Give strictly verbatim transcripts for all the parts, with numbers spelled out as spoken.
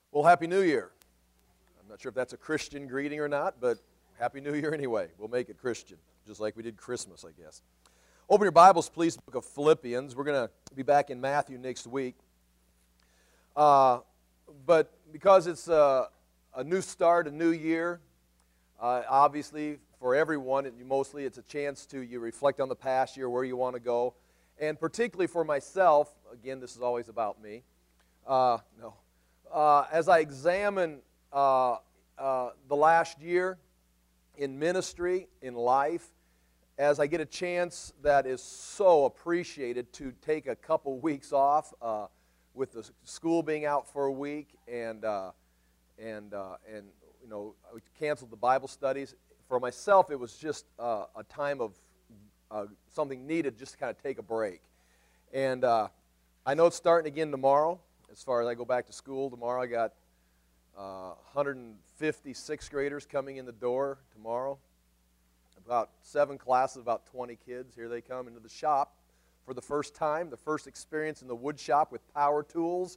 Well, Happy New Year. I'm not sure if that's a Christian greeting or not, but Happy New Year anyway. We'll make it Christian, just like we did Christmas, I guess. Open your Bibles, please, to the book of Philippians. We're going to be back in Matthew next week. Uh, but because it's a, a new start, a new year, uh, obviously for everyone, and mostly it's a chance to you reflect on the past year, where you want to go. And particularly for myself, again, this is always about me, uh, no. Uh, as I examine uh, uh, the last year in ministry, in life, as I get a chance that is so appreciated to take a couple weeks off uh, with the school being out for a week, and uh, and uh, and you know, we canceled the Bible studies. For myself, it was just uh, a time of uh, something needed, just to kind of take a break. And uh, I know it's starting again tomorrow. As far as I go back to school tomorrow, I got uh, one hundred fifty sixth graders coming in the door tomorrow. About seven classes, about twenty kids. Here they come into the shop for the first time, the first experience in the wood shop with power tools.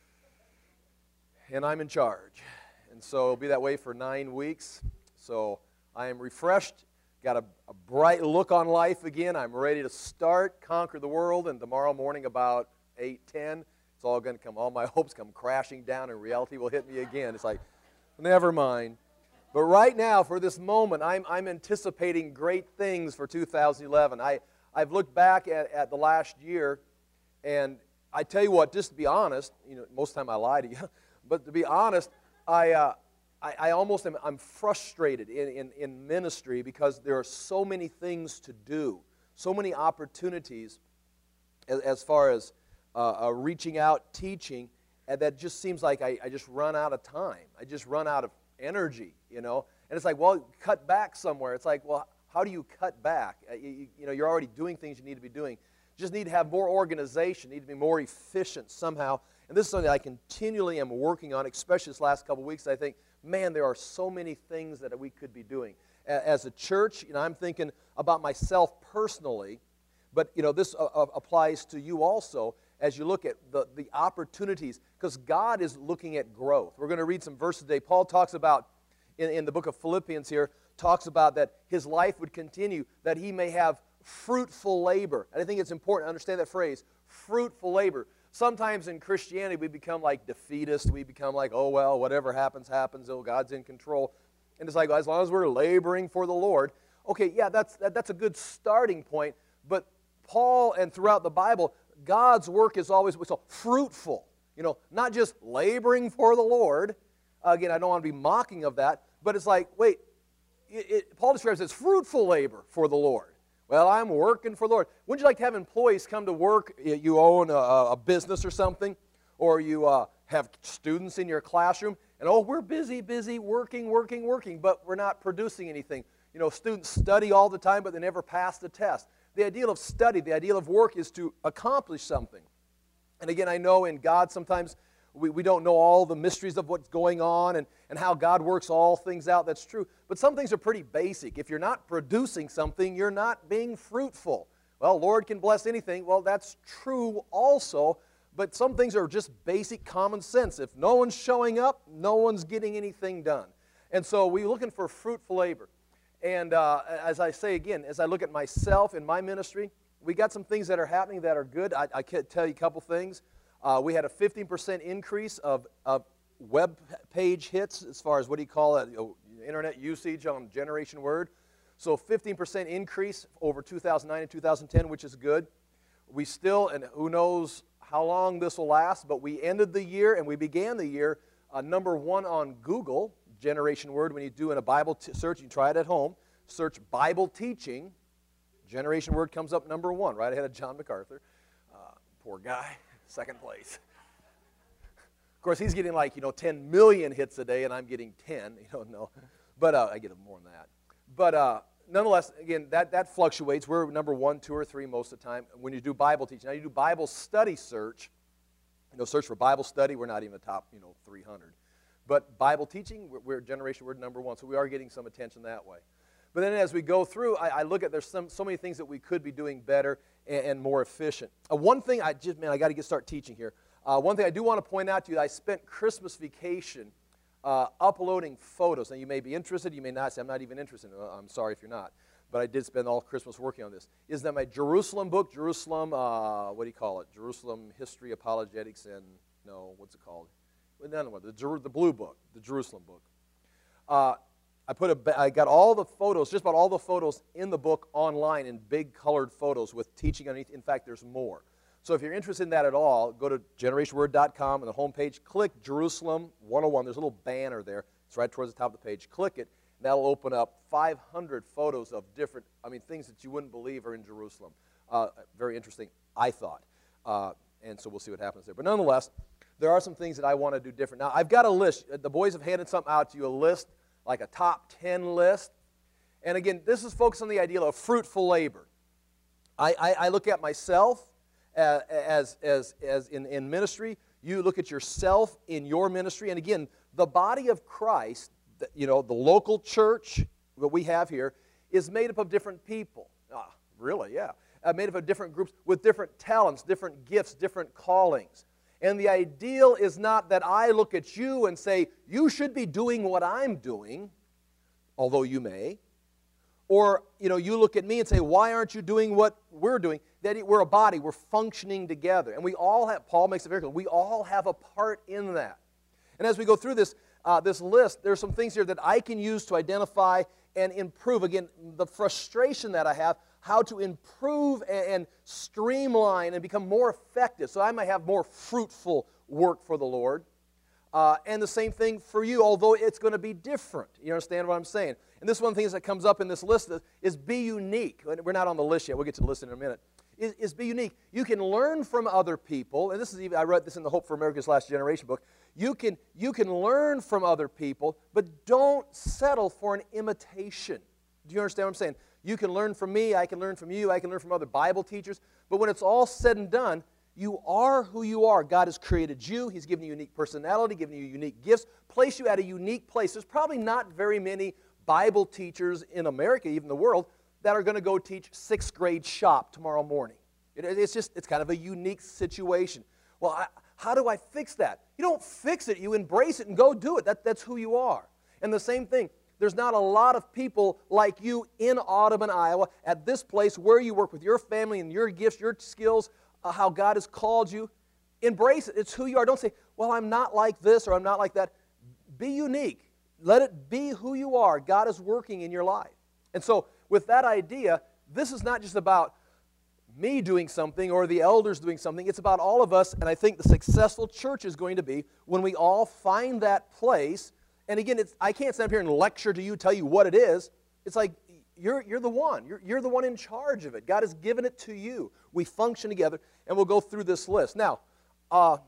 And I'm in charge. And so it'll be that way for nine weeks. So I am refreshed, got a, a bright look on life again. I'm ready to start, conquer the world, and tomorrow morning about eight, ten, it's all going to come, all my hopes come crashing down, and reality will hit me again. It's like, never mind. But right now, for this moment, I'm, I'm anticipating great things for two thousand eleven. I, I've looked back at, at the last year, and I tell you what, just to be honest, you know, most of the time I lie to you, but to be honest, I, uh, I, I almost am I'm frustrated in, in, in ministry because there are so many things to do, so many opportunities as, as far as Uh, uh, reaching out, teaching, and that just seems like I, I just run out of time. I just run out of energy, you know. And it's like, well, cut back somewhere. It's like, well, how do you cut back? Uh, you, you know, you're already doing things you need to be doing. You just need to have more organization, need to be more efficient somehow. And this is something I continually am working on, especially this last couple of weeks. I think, man, there are so many things that we could be doing. As a church, you know, I'm thinking about myself personally, but, you know, this uh, uh, applies to you also, as you look at the, the opportunities, because God is looking at growth. We're going to read some verses today. Paul talks about, in, in the book of Philippians here, talks about that his life would continue, that he may have fruitful labor. And I think it's important to understand that phrase, fruitful labor. Sometimes in Christianity we become like defeatists. We become like, oh, well, whatever happens, happens. Oh, God's in control. And it's like, well, as long as we're laboring for the Lord. Okay, yeah, that's, that, that's a good starting point. But Paul and throughout the Bible, God's work is always so fruitful, you know, not just laboring for the Lord. Again, I don't want to be mocking of that, but it's like, wait, it, it, Paul describes it as fruitful labor for the Lord. Well, I'm working for the Lord. Wouldn't you like to have employees come to work? You own a, a business or something, or you uh, have students in your classroom, and oh, we're busy, busy, working, working, working, but we're not producing anything. You know, students study all the time, but they never pass the test. The ideal of study, the ideal of work is to accomplish something. And again, I know in God sometimes we, we don't know all the mysteries of what's going on and, and how God works all things out. That's true. But some things are pretty basic. If you're not producing something, you're not being fruitful. Well, Lord can bless anything. Well, that's true also. But some things are just basic common sense. If no one's showing up, no one's getting anything done. And so we're looking for fruitful labor. And uh, as I say again, as I look at myself and my ministry, we got some things that are happening that are good. I, I can tell you a couple things. Uh, we had a fifteen percent increase of, of web page hits as far as what do you call it, you know, internet usage on Generation Word. So fifteen percent increase over two thousand nine and two thousand ten, which is good. We still, and who knows how long this will last, but we ended the year and we began the year uh, number one on Google. Generation Word, when you do in a Bible t- search, you can try it at home, search Bible teaching, Generation Word comes up number one, right ahead of John MacArthur. Uh, poor guy, second place. Of course, he's getting like, you know, ten million hits a day, and I'm getting ten, you know, no. But uh, I get more than that. But uh, nonetheless, again, that, that fluctuates. We're number one, two, or three most of the time when you do Bible teaching. Now, you do Bible study search, you know, search for Bible study, we're not even the top, you know, three hundred. But Bible teaching, we're, we're Generation Word number one, so we are getting some attention that way. But then as we go through, I, I look at there's some, so many things that we could be doing better and, and more efficient. Uh, one thing I just, man, I got to get start teaching here. Uh, one thing I do want to point out to you, I spent Christmas vacation uh, uploading photos. Now, you may be interested, you may not say, I'm not even interested. Uh, I'm sorry if you're not. But I did spend all Christmas working on this. Is that my Jerusalem book, Jerusalem, uh, what do you call it? Jerusalem History, Apologetics, and, no, what's it called? Another one, the, Jer- the blue book, the Jerusalem book. Uh, I put a, I got all the photos, just about all the photos in the book online in big colored photos with teaching underneath. In fact, there's more. So if you're interested in that at all, go to generation word dot com on the home page, click Jerusalem one oh one. There's a little banner there. It's right towards the top of the page. Click it, and that'll open up five hundred photos of different, I mean, things that you wouldn't believe are in Jerusalem. Uh, very interesting, I thought. Uh, and so we'll see what happens there. But nonetheless, there are some things that I want to do different. Now, I've got a list. The boys have handed something out to you, a list, like a top ten list. And again, this is focused on the idea of fruitful labor. I, I, I look at myself uh, as, as, as in, in ministry. You look at yourself in your ministry. And again, the body of Christ, the, you know, the local church that we have here is made up of different people. Ah, really, yeah. Uh, made up of different groups with different talents, different gifts, different callings. And the ideal is not that I look at you and say, you should be doing what I'm doing, although you may. Or, you know, you look at me and say, why aren't you doing what we're doing? That we're a body, we're functioning together. And we all have, Paul makes it very clear, we all have a part in that. And as we go through this, uh, this list, there's some things here that I can use to identify and improve. Again, the frustration that I have, how to improve and, and streamline and become more effective so I might have more fruitful work for the Lord. Uh, and the same thing for you, although it's going to be different. You understand what I'm saying? And this is one of the things that comes up in this list is, is be unique. We're not on the list yet. We'll get to the list in a minute. Is, is be unique. You can learn from other people, and this is even, I wrote this in the Hope for America's Last Generation book. You can, you can learn from other people, but don't settle for an imitation. Do you understand what I'm saying? You can learn from me, I can learn from you, I can learn from other Bible teachers, but when it's all said and done, you are who you are. God has created you. He's given you a unique personality, given you unique gifts, placed you at a unique place. There's probably not very many Bible teachers in America, even the world, that are going to go teach sixth grade shop tomorrow morning. It, it's just, it's kind of a unique situation. Well, I, how do I fix that? You don't fix it. You embrace it and go do it. That, that's who you are. And the same thing, there's not a lot of people like you in Audubon, Iowa, at this place where you work with your family and your gifts, your skills, uh, how God has called you. Embrace it. It's who you are. Don't say, well, I'm not like this or I'm not like that. Be unique. Let it be who you are. God is working in your life. And so with that idea, this is not just about me doing something or the elders doing something. It's about all of us, and I think the successful church is going to be when we all find that place. And again, it's, I can't stand up here and lecture to you, tell you what it is. It's like you're, you're the one. You're, you're the one in charge of it. God has given it to you. We function together, and we'll go through this list. Now, uh,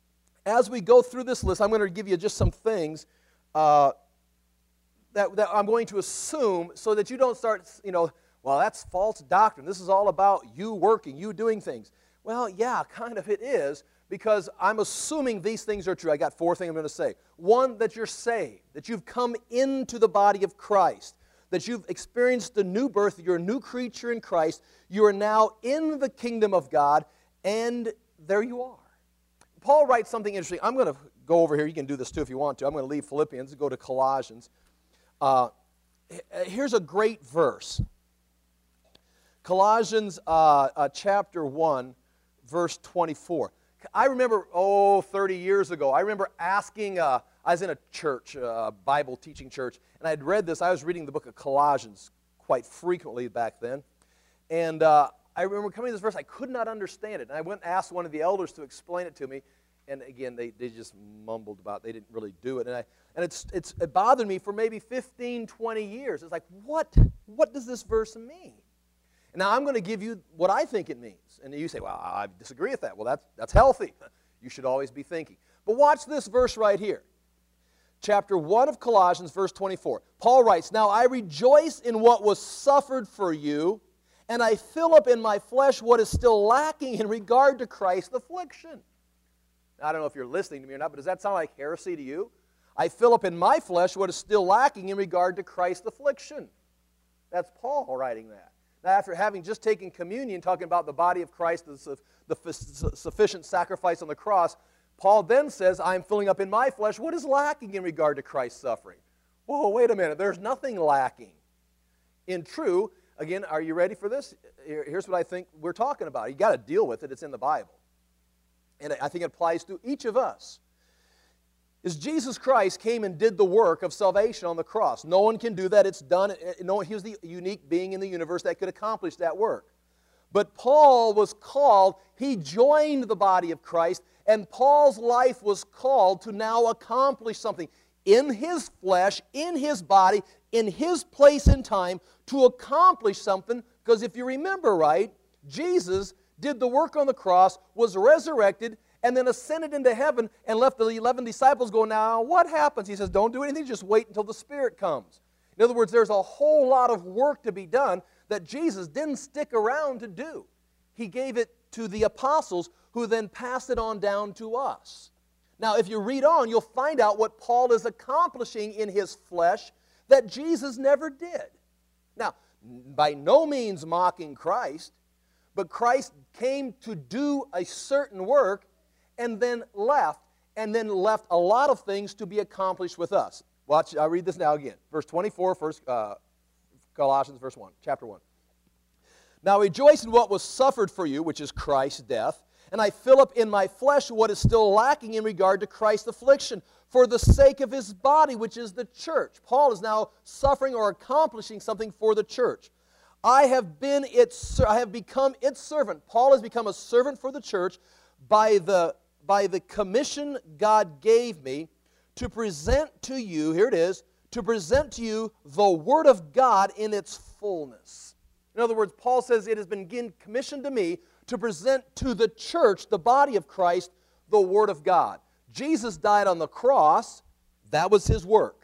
as we go through this list, I'm going to give you just some things uh, that, that I'm going to assume so that you don't start, you know, well, that's false doctrine. This is all about you working, you doing things. Well, yeah, kind of it is, because I'm assuming these things are true. I got four things I'm going to say. One, that you're saved, that you've come into the body of Christ, that you've experienced the new birth, you're a new creature in Christ, you are now in the kingdom of God, and there you are. Paul writes something interesting. I'm going to go over here. You can do this too if you want to. I'm going to leave Philippians and go to Colossians. Uh, here's a great verse. Colossians uh, uh, chapter one, verse twenty-four. I remember, oh, thirty years ago, I remember asking, uh, I was in a church, a Bible teaching church, and I had read this. I was reading the book of Colossians quite frequently back then. And uh, I remember coming to this verse, I could not understand it. And I went and asked one of the elders to explain it to me. And again, they, they just mumbled about it. They didn't really do it. And, I, and it's, it's, it bothered me for maybe fifteen, twenty years. It's like, what, what does this verse mean? And now I'm going to give you what I think it means. And you say, well, I disagree with that. Well, that's, that's healthy. You should always be thinking. But watch this verse right here. Chapter one of Colossians, verse twenty-four. Paul writes, now I rejoice in what was suffered for you, and I fill up in my flesh what is still lacking in regard to Christ's affliction. Now, I don't know if you're listening to me or not, but does that sound like heresy to you? I fill up in my flesh what is still lacking in regard to Christ's affliction. That's Paul writing that. Now, after having just taken communion, talking about the body of Christ, the, the sufficient sacrifice on the cross, Paul then says, I'm filling up in my flesh what is lacking in regard to Christ's suffering. Whoa, wait a minute. There's nothing lacking. In true, again, are you ready for this? Here's what I think we're talking about. You got to deal with it. It's in the Bible. And I think it applies to each of us. Is Jesus Christ came and did the work of salvation on the cross. No one can do that. It's done. No, he was the unique being in the universe that could accomplish that work. But Paul was called, he joined the body of Christ, and Paul's life was called to now accomplish something in his flesh, in his body, in his place and time, to accomplish something. Because if you remember right, Jesus did the work on the cross, was resurrected, and then ascended into heaven and left the eleven disciples going, now what happens? He says, don't do anything, just wait until the Spirit comes. In other words, there's a whole lot of work to be done that Jesus didn't stick around to do. He gave it to the apostles, who then passed it on down to us. Now, if you read on, you'll find out what Paul is accomplishing in his flesh that Jesus never did. Now, by no means mocking Christ, but Christ came to do a certain work and then left, and then left a lot of things to be accomplished with us. Watch, I'll read this now again. Verse twenty-four, first, uh, Colossians, verse one, chapter one. Now rejoice in what was suffered for you, which is Christ's death, and I fill up in my flesh what is still lacking in regard to Christ's affliction, for the sake of his body, which is the church. Paul is now suffering or accomplishing something for the church. I have been its, I have become its servant. Paul has become a servant for the church by the, by the commission God gave me to present to you, here it is, to present to you the Word of God in its fullness. In other words, Paul says it has been commissioned to me to present to the church, the body of Christ, the Word of God. Jesus died on the cross. That was his work.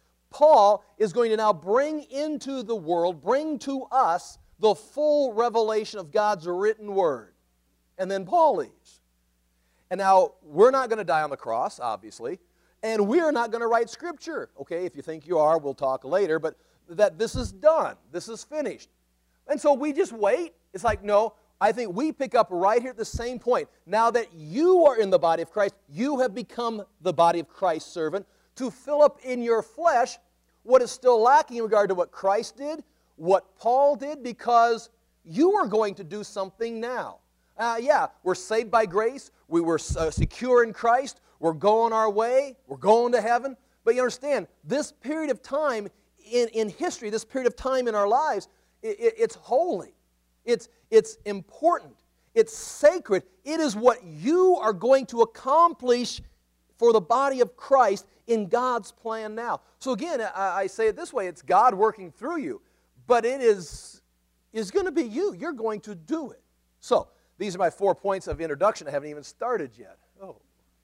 Paul is going to now bring into the world, bring to us the full revelation of God's written Word. And then Paul leaves. And now, we're not going to die on the cross, obviously, and we're not going to write Scripture. Okay, if you think you are, we'll talk later, but that this is done. This is finished. And so we just wait. It's like, no, I think we pick up right here at the same point. Now that you are in the body of Christ, you have become the body of Christ's servant to fill up in your flesh what is still lacking in regard to what Christ did, what Paul did, because you are going to do something now. Uh, yeah, we're saved by grace. We were uh, secure in Christ. We're going our way. We're going to heaven. But you understand, this period of time in, in history, this period of time in our lives, it, it, it's holy. It's, it's important. It's sacred. It is what you are going to accomplish for the body of Christ in God's plan now. So again, I, I say it this way, it's God working through you, but it is, is going to be you. You're going to do it. So, these are my four points of introduction. I haven't even started yet. Oh.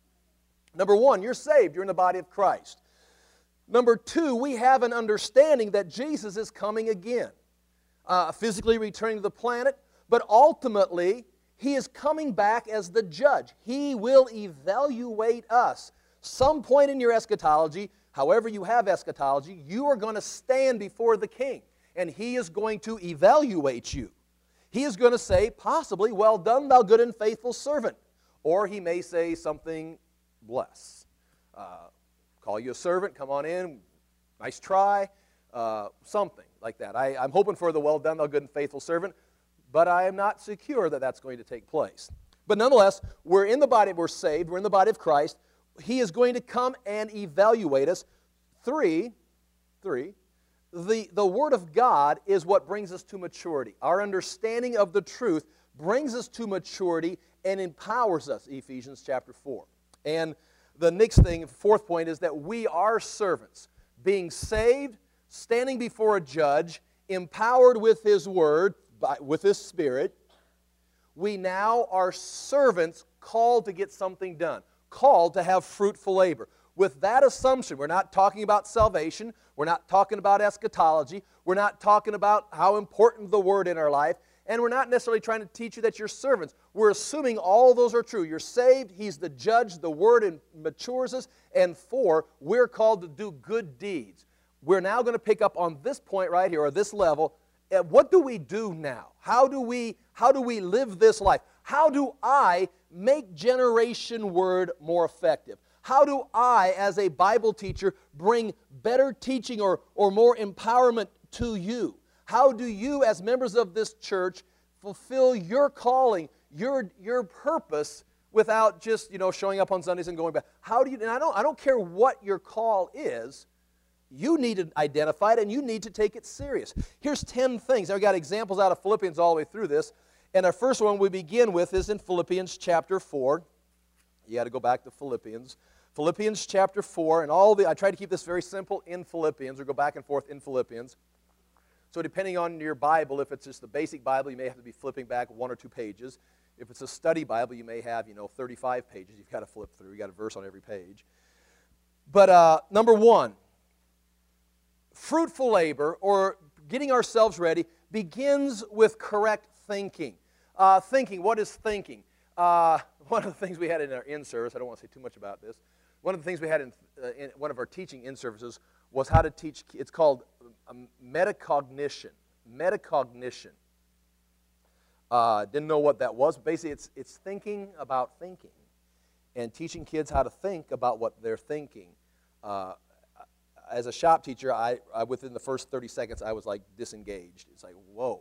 Number one, you're saved. You're in the body of Christ. Number two, we have an understanding that Jesus is coming again, uh, physically returning to the planet, but ultimately, He is coming back as the judge. He will evaluate us. Some point in your eschatology, however you have eschatology, you are going to stand before the King, and He is going to evaluate you. He is going to say, possibly, well done, thou good and faithful servant. Or He may say something less. Uh, call you a servant, come on in, nice try, uh, something like that. I, I'm hoping for the well done, thou good and faithful servant, but I am not secure that that's going to take place. But nonetheless, we're in the body, we're saved, we're in the body of Christ. He is going to come and evaluate us. Three, three, The, the Word of God is what brings us to maturity. Our understanding of the truth brings us to maturity and empowers us, Ephesians chapter four. And the next thing, fourth point, is that we are servants. Being saved, standing before a judge, empowered with His Word, by, with His Spirit, we now are servants called to get something done, called to have fruitful labor. With that assumption, we're not talking about salvation, we're not talking about eschatology, we're not talking about how important the Word in our life, and we're not necessarily trying to teach you that you're servants. We're assuming all those are true. You're saved, He's the judge, the Word matures us, and four, we're called to do good deeds. We're now going to pick up on this point right here, or this level. What do we do now? How do we, how do we live this life? How do I make Generation Word more effective? How do I, as a Bible teacher, bring better teaching or, or more empowerment to you? How do you, as members of this church, fulfill your calling, your, your purpose, without just, you know, showing up on Sundays and going back? How do you, and I don't, I don't care what your call is, you need to identify it and you need to take it serious. Here's ten things. I've got examples out of Philippians all the way through this. And our first one we begin with is in Philippians chapter four. You got to go back to Philippians. Philippians chapter four, and all the, I try to keep this very simple in Philippians, or go back and forth in Philippians. So depending on your Bible, if it's just the basic Bible, you may have to be flipping back one or two pages. If it's a study Bible, you may have, you know, thirty-five pages. You've got to flip through. You've got a verse on every page. But uh, number one, fruitful labor, or getting ourselves ready, begins with correct thinking. Uh, thinking, what is thinking? Uh, one of the things we had in our in-service, I don't want to say too much about this, one of the things we had in, uh, in one of our teaching in-services was how to teach, it's called um, metacognition. Metacognition. Uh, didn't know what that was. Basically, it's, it's thinking about thinking and teaching kids how to think about what they're thinking. Uh, as a shop teacher, I, I within the first thirty seconds, I was like disengaged. It's like, whoa,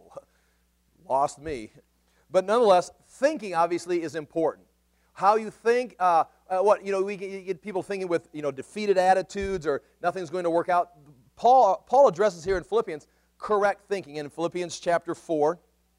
lost me. But nonetheless, thinking obviously is important. How you think, uh, uh, what, you know, we get, you get people thinking with, you know, defeated attitudes or nothing's going to work out. Paul, Paul addresses here in Philippians correct thinking. In Philippians chapter four,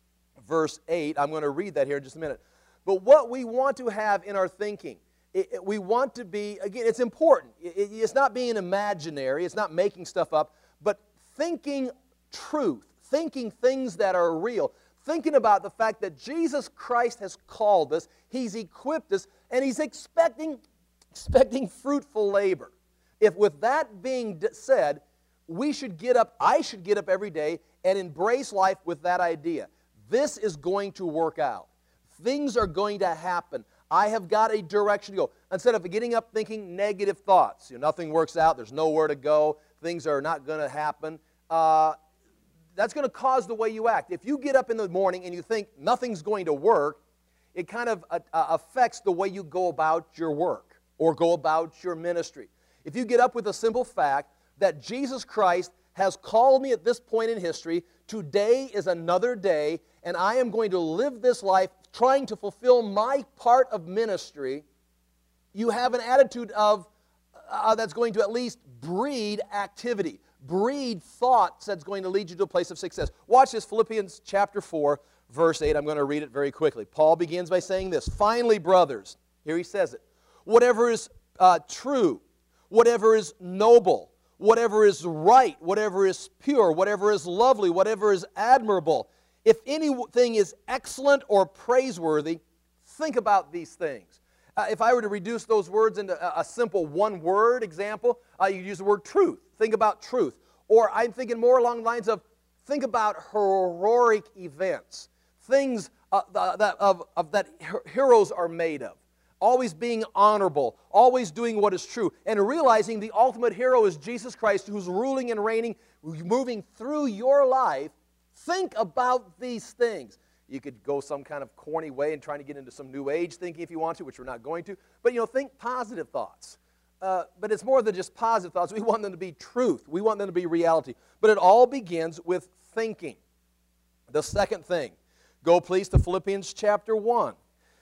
verse eight, I'm going to read that here in just a minute. But what we want to have in our thinking, it, it, we want to be, again, it's important. It, it, it's not being imaginary. It's not making stuff up, but thinking truth, thinking things that are real, thinking about the fact that Jesus Christ has called us, He's equipped us, and He's expecting, expecting fruitful labor. If with that being said, we should get up, I should get up every day and embrace life with that idea. This is going to work out. Things are going to happen. I have got a direction to go. Instead of getting up thinking negative thoughts, you know, nothing works out, there's nowhere to go, things are not going to happen, uh, that's going to cause the way you act. If you get up in the morning and you think nothing's going to work, it kind of uh, affects the way you go about your work or go about your ministry. If you get up with the simple fact that Jesus Christ has called me at this point in history, today is another day, and I am going to live this life trying to fulfill my part of ministry, you have an attitude of uh, that's going to at least breed activity, breed thoughts that's going to lead you to a place of success. Watch this, Philippians chapter four, verse eight. I'm going to read it very quickly. Paul begins by saying this, "Finally, brothers," here he says it, "whatever is uh, true, whatever is noble, whatever is right, whatever is pure, whatever is lovely, whatever is admirable, if anything is excellent or praiseworthy, think about these things." Uh, if I were to reduce those words into a, a simple one-word example, uh, you use the word truth. Think about truth. Or I'm thinking more along the lines of think about heroic events, things uh, that, of, of, that heroes are made of. Always being honorable, always doing what is true, and realizing the ultimate hero is Jesus Christ, who's ruling and reigning, moving through your life. Think about these things. You could go some kind of corny way and trying to get into some new age thinking if you want to, which we're not going to. But, you know, think positive thoughts. Uh, but it's more than just positive thoughts. We want them to be truth. We want them to be reality. But it all begins with thinking. The second thing, go please to Philippians chapter one.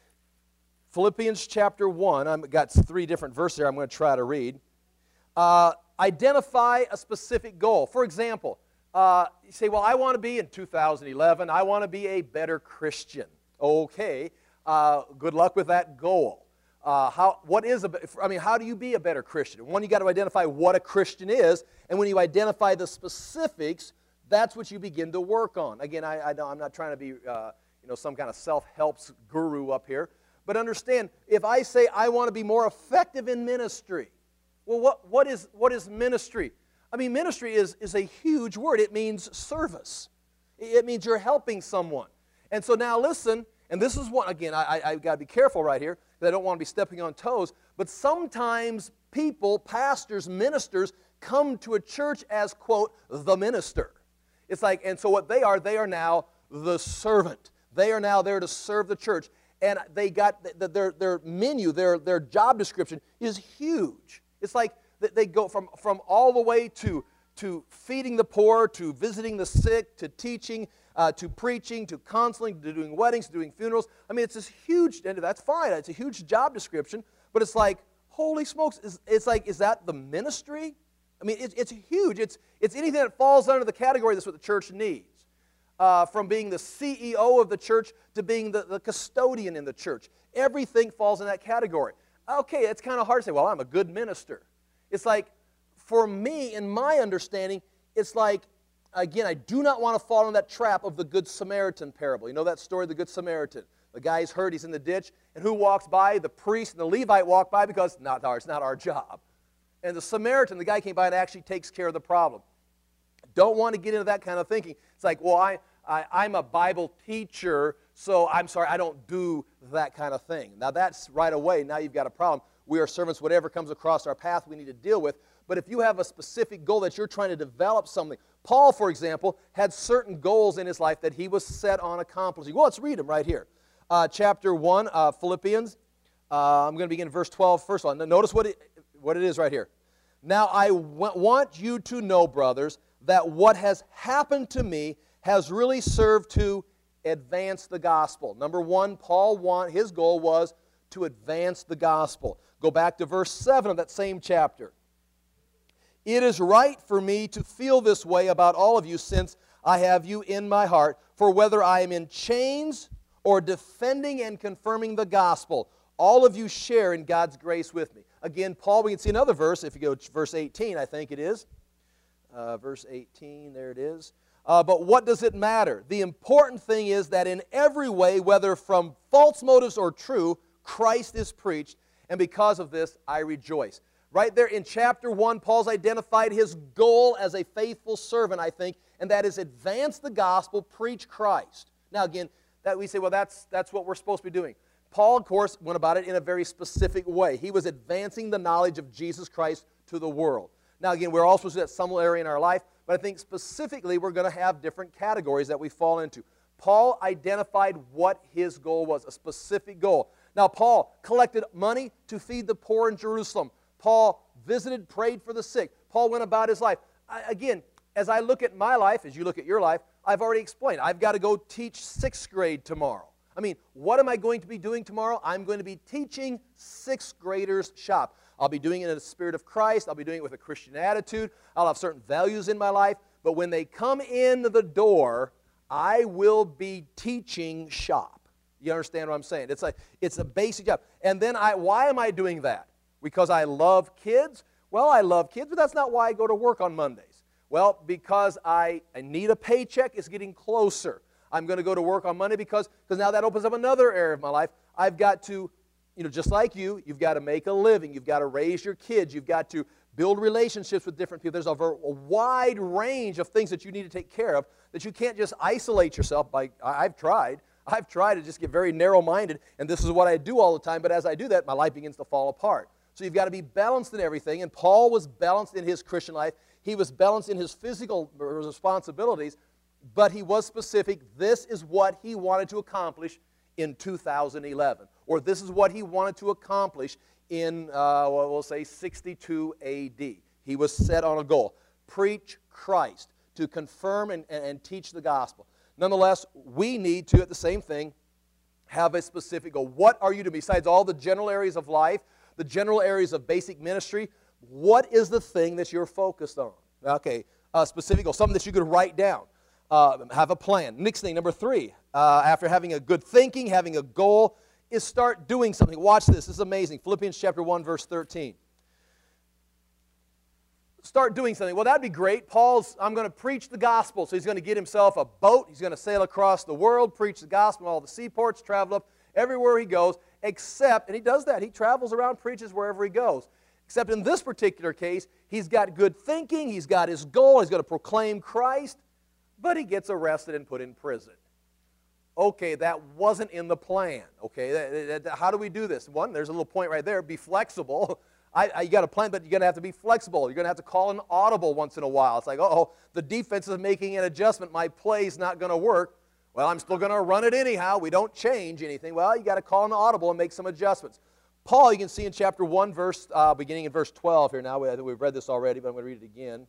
Philippians chapter one, I've got three different verses here I'm going to try to read. Uh, identify a specific goal. For example, uh, you say, well, I want to be, in two thousand eleven, I want to be a better Christian. Okay, uh, good luck with that goal. Uh, how, what is a, I mean, how do you be a better Christian? One, you got to identify what a Christian is, and when you identify the specifics, that's what you begin to work on. Again, I, I, I'm not trying to be, uh, you know, some kind of self-help guru up here. But understand, if I say I want to be more effective in ministry, well, what, what, is, what is ministry? I mean, ministry is, is a huge word. It means service. It means you're helping someone. And so now listen, and this is one, again, I, I, I've got to be careful right here, because I don't want to be stepping on toes, but sometimes people, pastors, ministers, come to a church as, quote, the minister. It's like, and so what they are, they are now the servant. They are now there to serve the church. and they got the, their, their menu, their, their job description is huge. It's like they go from, from all the way to, to feeding the poor, to visiting the sick, to teaching, uh, to preaching, to counseling, to doing weddings, to doing funerals. I mean, it's this huge, and that's fine. It's a huge job description, but it's like, holy smokes, it's, it's like, is that the ministry? I mean, it's, it's huge. It's, it's anything that falls under the category that's what the church needs. Uh, from being the C E O of the church to being the, the custodian in the church. Everything falls in that category. Okay, it's kind of hard to say, well, I'm a good minister. It's like, for me, in my understanding, it's like, again, I do not want to fall in that trap of the Good Samaritan parable. You know that story of the Good Samaritan? The guy's hurt, he's in the ditch, and who walks by? The priest and the Levite walk by because not our, it's not our job. And the Samaritan, the guy came by and actually takes care of the problem. Don't want to get into that kind of thinking. It's like, well, I, I, I'm a Bible teacher, so I'm sorry, I don't do that kind of thing. Now that's right away, now you've got a problem. We are servants, whatever comes across our path we need to deal with. But if you have a specific goal that you're trying to develop something, Paul, for example, had certain goals in his life that he was set on accomplishing. Well, let's read them right here. Uh, chapter one, uh, Philippians. Uh, I'm going to begin in verse twelve first of all. Now, notice what it, what it is right here. Now I w- want you to know, brothers, that what has happened to me has really served to advance the gospel. Number one, Paul want, his goal was to advance the gospel. Go back to verse seven of that same chapter. It is right for me to feel this way about all of you since I have you in my heart, for whether I am in chains or defending and confirming the gospel, all of you share in God's grace with me. Again, Paul, we can see another verse, if you go to verse eighteen, I think it is. Uh, verse eighteen, there it is. Uh, but what does it matter? The important thing is that in every way, whether from false motives or true, Christ is preached, and because of this, I rejoice. Right there in chapter one, Paul's identified his goal as a faithful servant, I think, and that is advance the gospel, preach Christ. Now again, that we say, well, that's, that's what we're supposed to be doing. Paul, of course, went about it in a very specific way. He was advancing the knowledge of Jesus Christ to the world. Now again, we're all supposed to do that some area in our life, but I think specifically we're going to have different categories that we fall into. Paul identified what his goal was, a specific goal. Now Paul collected money to feed the poor in Jerusalem. Paul visited, prayed for the sick. Paul went about his life. I, again, as I look at my life, as you look at your life, I've already explained. I've got to go teach sixth grade tomorrow. I mean, what am I going to be doing tomorrow? I'm going to be teaching sixth graders shop. I'll be doing it in the Spirit of Christ. I'll be doing it with a Christian attitude. I'll have certain values in my life. But when they come in the door, I will be teaching shop. You understand what I'm saying? It's like it's a basic job. And then I, why am I doing that? Because I love kids? Well, I love kids, but that's not why I go to work on Mondays. Well, because I, I need a paycheck. It's getting closer. I'm going to go to work on Monday because because now that opens up another area of my life. I've got to, you know, just like you, you've got to make a living. You've got to raise your kids. You've got to build relationships with different people. There's a, a wide range of things that you need to take care of that you can't just isolate yourself by, I've tried. I've tried to just get very narrow-minded, and this is what I do all the time, but as I do that, my life begins to fall apart. So you've got to be balanced in everything, and Paul was balanced in his Christian life. He was balanced in his physical responsibilities, but he was specific. This is what he wanted to accomplish in two thousand eleven, or this is what he wanted to accomplish in, uh, well, we'll say, sixty-two A D. He was set on a goal. Preach Christ, to confirm and, and, and teach the gospel. Nonetheless, we need to, at the same thing, have a specific goal. What are you to, besides all the general areas of life, the general areas of basic ministry, what is the thing that you're focused on? Okay, a specific goal, something that you could write down. Uh, have a plan. Next thing, number three, uh, after having a good thinking, having a goal, is start doing something. Watch this. This is amazing. Philippians chapter one, verse thirteen. Start doing something. Well, that'd be great. Paul's, I'm going to preach the gospel. So he's going to get himself a boat. He's going to sail across the world, preach the gospel in all the seaports, travel up everywhere he goes, except, and he does that. He travels around, preaches wherever he goes. Except in this particular case, he's got good thinking. He's got his goal. He's going to proclaim Christ. But he gets arrested and put in prison. Okay, that wasn't in the plan. Okay, that, that, how do we do this? One, there's a little point right there. Be flexible. I, I, you got a plan, but you're going to have to be flexible. You're going to have to call an audible once in a while. It's like, uh-oh, the defense is making an adjustment. My play's not going to work. Well, I'm still going to run it anyhow. We don't change anything. Well, you got to call an audible and make some adjustments. Paul, you can see in chapter one, verse, uh, beginning in verse twelve here now. I think we've read this already, but I'm going to read it again.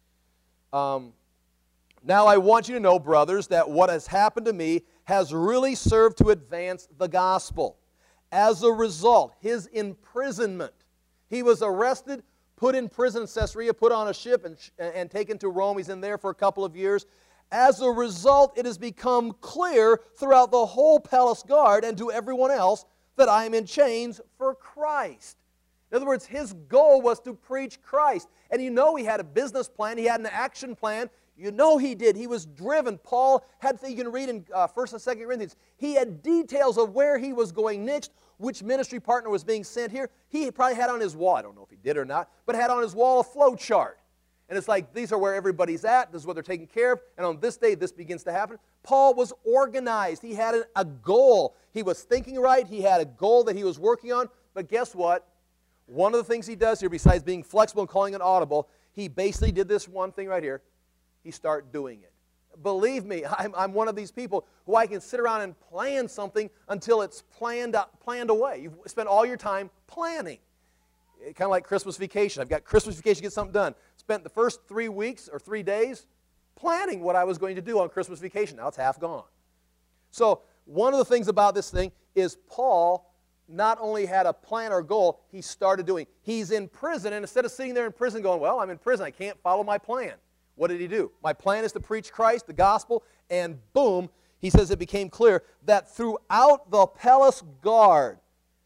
Um, now I want you to know, brothers, that what has happened to me has really served to advance the gospel. As a result, his imprisonment, he was arrested, put in prison in Caesarea, put on a ship, and, and taken to Rome. He's in there for a couple of years. As a result, it has become clear throughout the whole palace guard and to everyone else that I am in chains for Christ. In other words, his goal was to preach Christ. And you know he had a business plan. He had an action plan. You know he did. He was driven. Paul had, you can read in uh, First and Second Corinthians, he had details of where he was going next, which ministry partner was being sent here. He probably had on his wall, I don't know if he did or not, but had on his wall a flow chart. And it's like, these are where everybody's at. This is what they're taking care of. And on this day, this begins to happen. Paul was organized. He had a, a goal. He was thinking right. He had a goal that he was working on. But guess what? One of the things he does here, besides being flexible and calling it audible, he basically did this one thing right here. He started doing it. Believe me, I'm, I'm one of these people who I can sit around and plan something until it's planned, planned away. You've spent all your time planning. Kind of like Christmas vacation. I've got Christmas vacation to get something done. Spent the first three weeks or three days planning what I was going to do on Christmas vacation. Now it's half gone. So one of the things about this thing is Paul not only had a plan or goal, he started doing. He's in prison, and instead of sitting there in prison going, well, I'm in prison, I can't follow my plan. What did he do? My plan is to preach Christ, the gospel, and boom, he says it became clear that throughout the palace guard,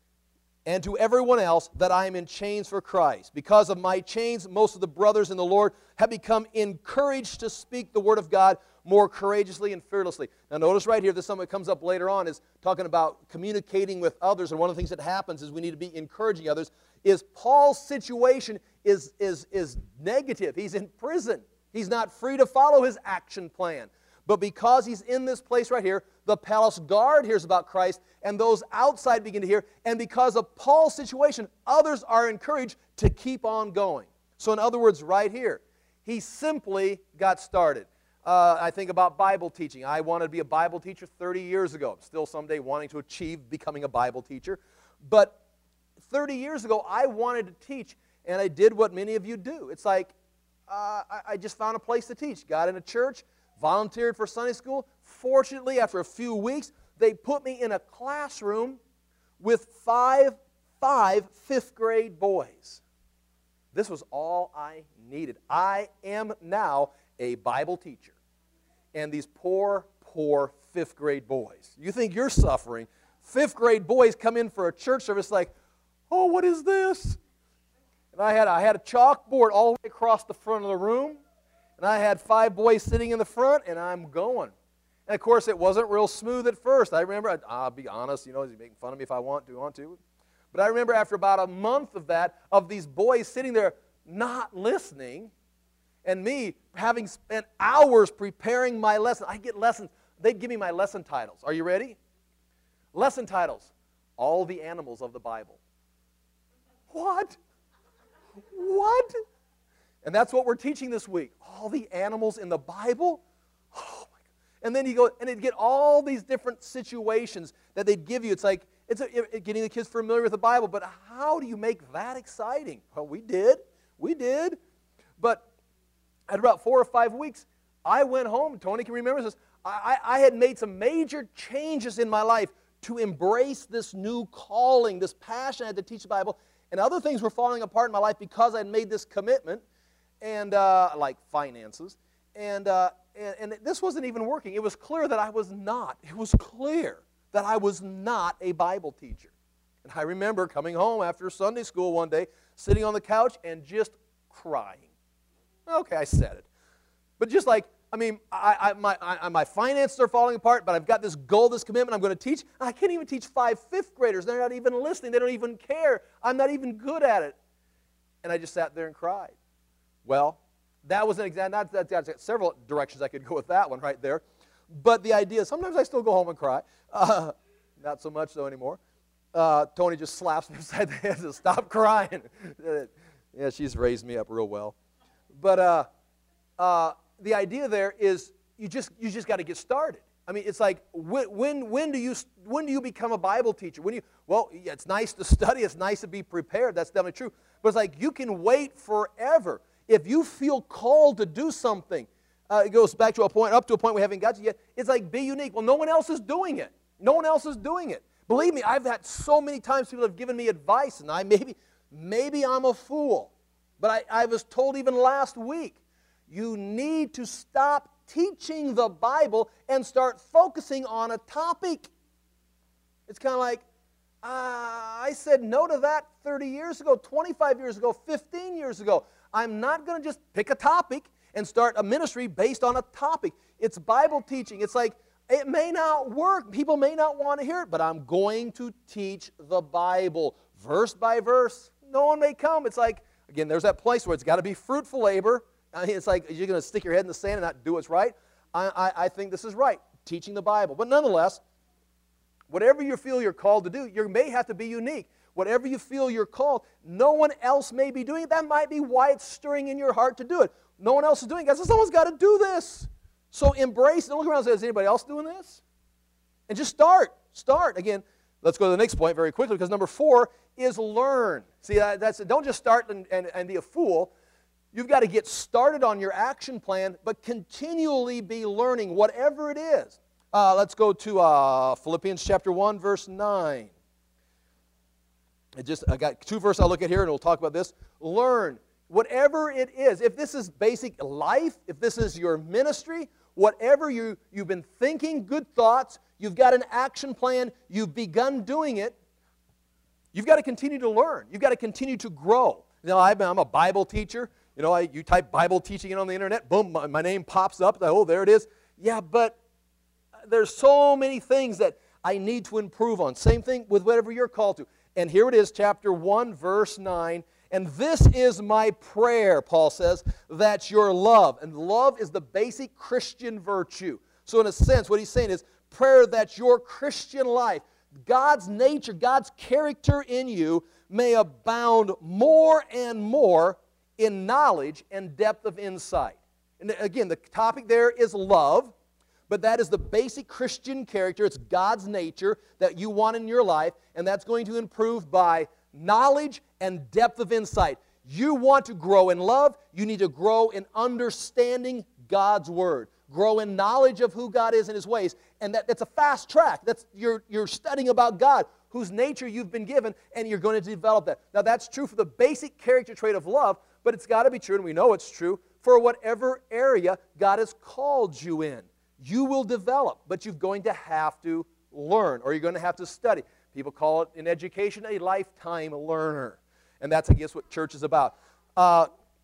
and to everyone else that I am in chains for Christ. Because of my chains, most of the brothers in the Lord have become encouraged to speak the word of God more courageously and fearlessly. Now notice right here, this is something that comes up later on, is talking about communicating with others, and one of the things that happens is we need to be encouraging others, is Paul's situation is, is, is negative. He's in prison. He's not free to follow his action plan. But because he's in this place right here, the palace guard hears about Christ, and those outside begin to hear. And because of Paul's situation, others are encouraged to keep on going. So in other words, right here, he simply got started. Uh, I think about Bible teaching. I wanted to be a Bible teacher thirty years ago. I'm still someday wanting to achieve becoming a Bible teacher. But thirty years ago, I wanted to teach, and I did what many of you do. It's like, uh, I, I just found a place to teach. Got in a church, volunteered for Sunday school. Fortunately, after a few weeks, they put me in a classroom with five, five fifth grade boys. This was all I needed. I am now a Bible teacher. And these poor, poor fifth grade boys. You think you're suffering. Fifth grade boys come in for a church service like, oh, what is this? And I had, I had a chalkboard all the way across the front of the room. And I had five boys sitting in the front, and I'm going. And, of course, it wasn't real smooth at first. I remember, I'd, I'll be honest, you know, he's making fun of me if I want to, want to. But I remember after about a month of that, of these boys sitting there not listening, and me having spent hours preparing my lesson. I get lessons. They'd give me my lesson titles. Are you ready? Lesson titles. All the animals of the Bible. What? What? And that's what we're teaching this week. All the animals in the Bible? Oh my God. And then you go, and it'd get all these different situations that they'd give you. It's like, it's a, it, getting the kids familiar with the Bible, but how do you make that exciting? Well, we did. We did. But at about four or five weeks, I went home. Tony can remember this. I, I had made some major changes in my life to embrace this new calling, this passion I had to teach the Bible. And other things were falling apart in my life because I had made this commitment, and uh, like finances. And, uh, and, and this wasn't even working. It was clear that I was not. It was clear that I was not a Bible teacher. And I remember coming home after Sunday school one day, sitting on the couch and just crying. Okay, I said it. But just like, I mean, I, I, my, I, my finances are falling apart, but I've got this goal, this commitment I'm going to teach. I can't even teach five fifth graders. They're not even listening. They don't even care. I'm not even good at it. And I just sat there and cried. Well, that was an example. Not, that, that's several directions I could go with that one right there. But the idea, sometimes I still go home and cry. Uh, not so much, though, anymore. Uh, Tony just slaps me upside the head to stop crying. Yeah, she's raised me up real well. But uh, uh, the idea there is you just, you just got to get started. I mean, it's like, when, when, when, do you, when do you become a Bible teacher? When you, well, yeah, it's nice to study. It's nice to be prepared. That's definitely true. But it's like you can wait forever. If you feel called to do something, uh, it goes back to a point, up to a point we haven't got to yet. It's like, be unique. Well, no one else is doing it. No one else is doing it. Believe me, I've had so many times people have given me advice, and I maybe, maybe I'm a fool. But I, I was told even last week, you need to stop teaching the Bible and start focusing on a topic. It's kind of like, uh, I said no to that thirty years ago, twenty-five years ago, fifteen years ago. I'm not going to just pick a topic and start a ministry based on a topic. It's Bible teaching. It's like, it may not work. People may not want to hear it, but I'm going to teach the Bible verse by verse. No one may come. It's like, again, there's that place where it's got to be fruitful labor. I mean, it's like, you're going to stick your head in the sand and not do what's right. I, I, I think this is right, teaching the Bible. But nonetheless, whatever you feel you're called to do, you may have to be unique. Whatever you feel you're called, no one else may be doing it. That might be why it's stirring in your heart to do it. No one else is doing it. So someone's got to do this. So embrace it. Don't look around and say, is anybody else doing this? And just start. Start. Again, let's go to the next point very quickly, because number four is learn. See, that's don't just start and, and, and be a fool. You've got to get started on your action plan, but continually be learning, whatever it is. Uh, let's go to uh, Philippians chapter one, verse nine. It just, I got two verses I'll look at here, and we'll talk about this. Learn, whatever it is. If this is basic life, if this is your ministry, whatever you, you've been thinking, good thoughts, you've got an action plan, you've begun doing it, you've got to continue to learn. You've got to continue to grow. You know, I'm a Bible teacher. You know, I, you type Bible teaching in on the internet, boom, my, my name pops up. Oh, there it is. Yeah, but there's so many things that I need to improve on. Same thing with whatever you're called to. And here it is, chapter one, verse nine. And this is my prayer, Paul says, that your love, and love is the basic Christian virtue. So in a sense, what he's saying is prayer that your Christian life, God's nature, God's character in you may abound more and more in knowledge and depth of insight. And again, the topic there is love, but that is the basic Christian character. It's God's nature that you want in your life, and that's going to improve by knowledge and depth of insight. You want to grow in love, you need to grow in understanding God's Word. Grow in knowledge of who God is and His ways. And that, that's a fast track. That's you're, you're studying about God, whose nature you've been given, and you're going to develop that. Now that's true for the basic character trait of love, but it's got to be true, and we know it's true, for whatever area God has called you in. You will develop, but you're going to have to learn, or you're going to have to study. People call it in education a lifetime learner. And that's, I guess, what church is about. Uh,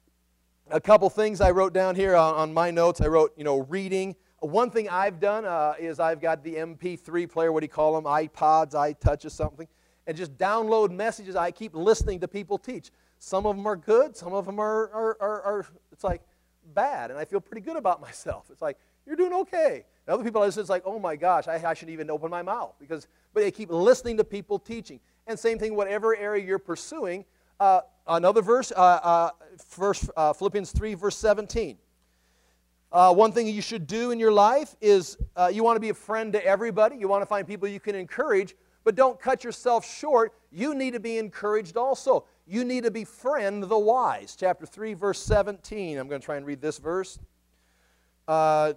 a couple things I wrote down here on, on my notes. I wrote, you know, reading. One thing I've done uh, is I've got the M P three player, what do you call them, iPods, iTouch or something, and just download messages. I keep listening to people teach. Some of them are good. Some of them are, are, are, are it's like, bad. And I feel pretty good about myself. It's like, you're doing okay. And other people, it's like, oh my gosh, I, I shouldn't even open my mouth. because. But they keep listening to people teaching. And same thing, whatever area you're pursuing. Uh, another verse, uh, uh, first, uh, Philippians three, verse seventeen. Uh, one thing you should do in your life is uh, you want to be a friend to everybody. You want to find people you can encourage, but don't cut yourself short. You need to be encouraged also. You need to befriend the wise. Chapter three, verse seventeen. I'm going to try and read this verse. Uh,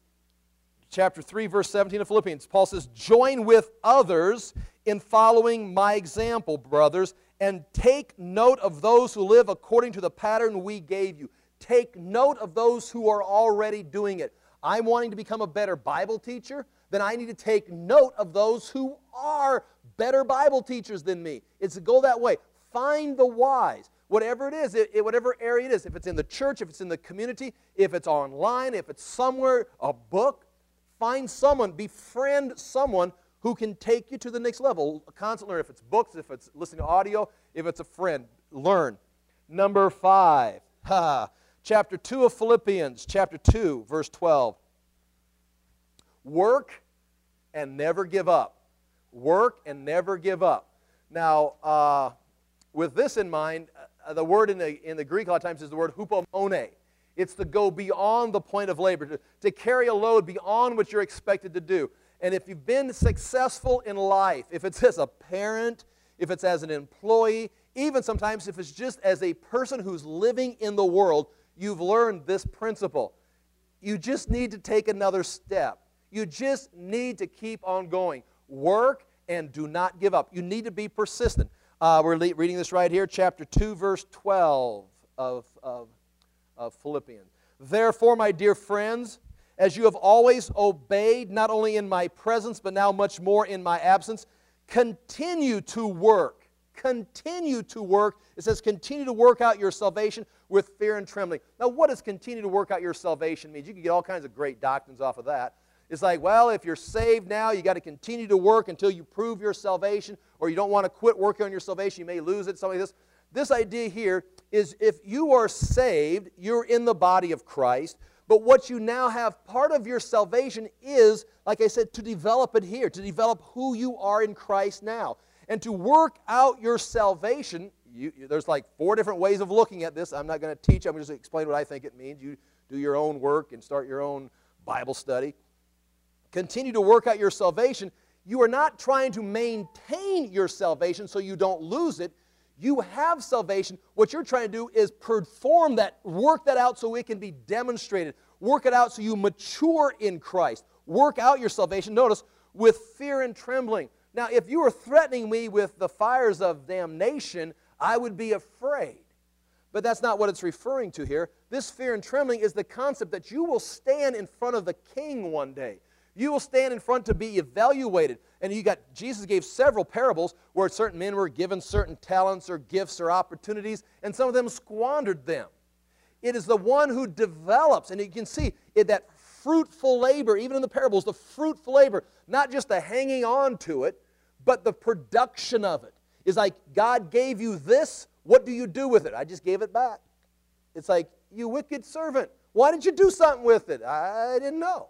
chapter three, verse seventeen of Philippians. Paul says, join with others in following my example, brothers, and take note of those who live according to the pattern we gave you. Take note of those who are already doing it. I'm wanting to become a better Bible teacher, then I need to take note of those who are better Bible teachers than me. It's to go that way. Find the wise. Whatever it is, it, it, whatever area it is, if it's in the church, if it's in the community, if it's online, if it's somewhere, a book, find someone, befriend someone who can take you to the next level. A constant learner, if it's books, if it's listening to audio, if it's a friend, learn. Number five, ha, chapter two of Philippians, chapter two, verse twelve. Work and never give up. Work and never give up. Now, uh, with this in mind, uh, the word in the, in the Greek a lot of times is the word hupomone. It's to go beyond the point of labor, to, to carry a load beyond what you're expected to do. And if you've been successful in life, if it's as a parent, if it's as an employee, even sometimes if it's just as a person who's living in the world, you've learned this principle. You just need to take another step. You just need to keep on going. Work and do not give up. You need to be persistent. Uh, we're le- reading this right here, chapter two, verse twelve of, of, of Philippians. Therefore, my dear friends, as you have always obeyed, not only in my presence, but now much more in my absence, continue to work. Continue to work. It says continue to work out your salvation with fear and trembling. Now, what does continue to work out your salvation mean? You can get all kinds of great doctrines off of that. It's like, well, if you're saved now, you got to continue to work until you prove your salvation, or you don't want to quit working on your salvation. You may lose it, something like this. This idea here is if you are saved, you're in the body of Christ, but what you now have, part of your salvation is, like I said, to develop it here, to develop who you are in Christ now. And to work out your salvation, you, you, there's like four different ways of looking at this. I'm not going to teach. I'm going to just explain what I think it means. You do your own work and start your own Bible study. Continue to work out your salvation. You are not trying to maintain your salvation so you don't lose it. You have salvation. What you're trying to do is perform that, work that out so it can be demonstrated. Work it out so you mature in Christ. Work out your salvation, notice, with fear and trembling. Now, if you were threatening me with the fires of damnation, I would be afraid. But that's not what it's referring to here. This fear and trembling is the concept that you will stand in front of the King one day. You will stand in front to be evaluated. And you got, Jesus gave several parables where certain men were given certain talents or gifts or opportunities, and some of them squandered them. It is the one who develops, and you can see it, that fruitful labor, even in the parables, the fruitful labor, not just the hanging on to it, but the production of it. Is like, God gave you this, what do you do with it? I just gave it back. It's like, you wicked servant, why didn't you do something with it? I didn't know.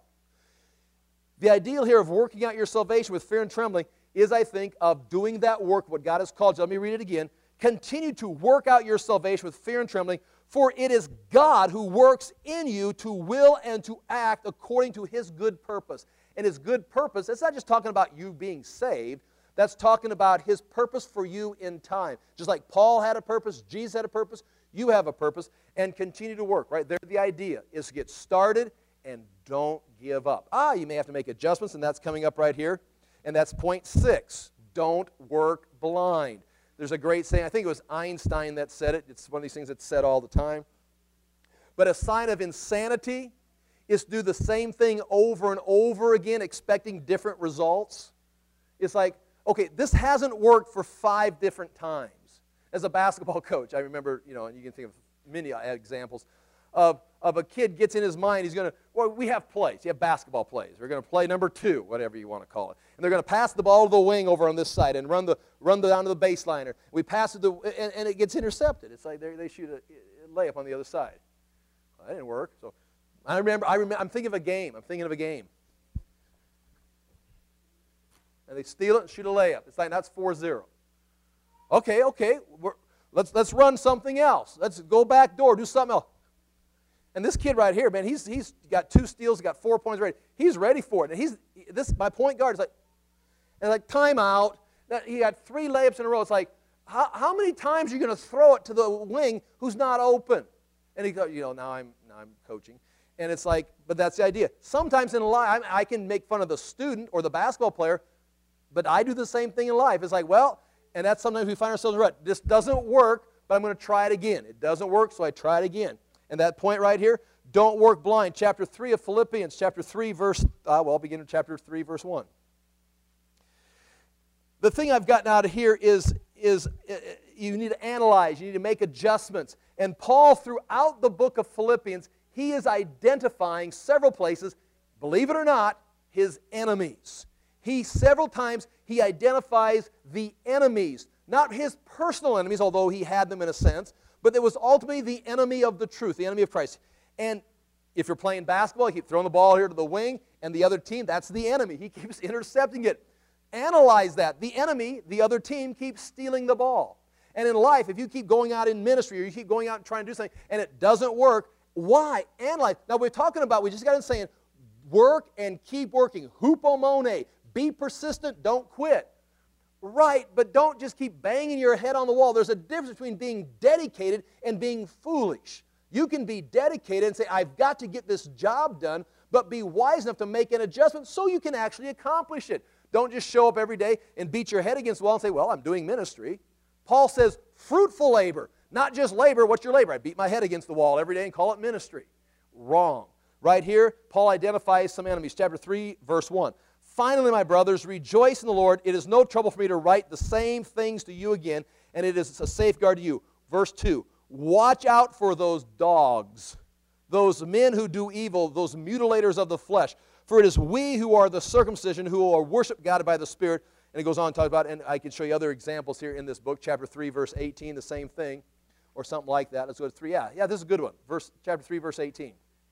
The ideal here of working out your salvation with fear and trembling is, I think, of doing that work, what God has called you. Let me read it again. Continue to work out your salvation with fear and trembling, for it is God who works in you to will and to act according to His good purpose. And His good purpose, it's not just talking about you being saved. That's talking about His purpose for you in time. Just like Paul had a purpose, Jesus had a purpose, you have a purpose, and continue to work. Right there, the idea is to get started and don't give up. Ah, you may have to make adjustments, and that's coming up right here. And that's point six. Don't work blind. There's a great saying, I think it was Einstein that said it. It's one of these things that's said all the time. But a sign of insanity is to do the same thing over and over again, expecting different results. It's like, okay, this hasn't worked for five different times. As a basketball coach, I remember, you know, and you can think of many examples of, of a kid gets in his mind, he's going to, well, we have plays. You have basketball plays. We're going to play number two, whatever you want to call it. And they're going to pass the ball to the wing over on this side and run the run the, down to the baseline. We pass it, to, and, and it gets intercepted. It's like they shoot a, a layup on the other side. Well, that didn't work. So I remember, I remember, I'm thinking of a game. I'm thinking of a game. And they steal it and shoot a layup. It's like, that's four zero. Okay, okay, we're, let's, let's run something else. Let's go back door, do something else. And this kid right here, man, he's, he's got two steals, got four points ready. He's ready for it. And he's, this, my point guard is like, and like, timeout. He got three layups in a row. It's like, how, how many times are you going to throw it to the wing who's not open? And he goes, you know, now I'm, now I'm coaching. And it's like, but that's the idea. Sometimes in life, I can make fun of the student or the basketball player, but I do the same thing in life. It's like, well, and that's sometimes we find ourselves in a rut. This doesn't work, but I'm going to try it again. It doesn't work, so I try it again. And that point right here, don't work blind. Chapter three of Philippians, chapter three, verse, uh, well, I'll begin in chapter three, verse one. The thing I've gotten out of here is, is uh, you need to analyze, you need to make adjustments. And Paul, throughout the book of Philippians, he is identifying several places, believe it or not, his enemies. He, several times, he identifies the enemies, not his personal enemies, although he had them in a sense, but it was ultimately the enemy of the truth, the enemy of Christ. And if you're playing basketball, you keep throwing the ball here to the wing, and the other team, that's the enemy. He keeps intercepting it. Analyze that. The enemy, the other team, keeps stealing the ball. And in life, if you keep going out in ministry or you keep going out and trying to do something, and it doesn't work, Why? Analyze. Now we're talking about, we just got in saying, work and keep working. Hupomone. Be persistent. Don't quit. Right, but don't just keep banging your head on the wall. There's a difference between being dedicated and being foolish. You can be dedicated and say, I've got to get this job done, but be wise enough to make an adjustment so you can actually accomplish it. Don't just show up every day and beat your head against the wall and say, well, I'm doing ministry. Paul says, fruitful labor, not just labor. What's your labor? I beat my head against the wall every day and call it ministry. Wrong. Right here, Paul identifies some enemies. Chapter three, verse one. Finally, my brothers, rejoice in the Lord. It is no trouble for me to write the same things to you again, and it is a safeguard to you. Verse two, watch out for those dogs, those men who do evil, those mutilators of the flesh. For it is we who are the circumcision, who are worship God by the Spirit. And it goes on to talk about, and I can show you other examples here in this book, chapter three, verse eighteen, the same thing, or something like that. Let's go to three. Yeah, yeah, this is a good one. Verse, chapter three, verse eighteen.